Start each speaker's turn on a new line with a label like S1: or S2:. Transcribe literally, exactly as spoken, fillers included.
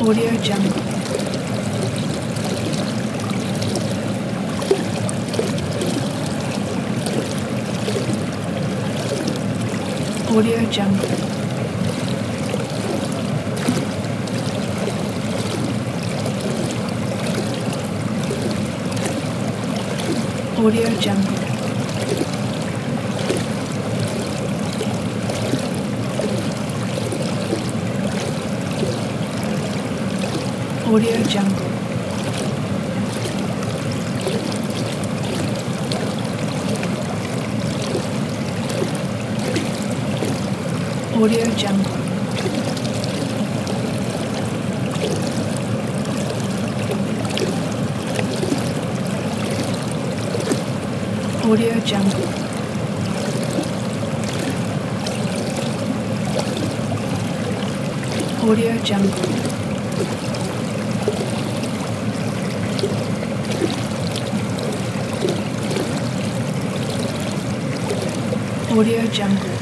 S1: Audio Jungle. Audio Jungle. Audio Jungle. Audio Jungle. Audio Jungle. Audio Jungle. Audio Jungle. Audio Jungle.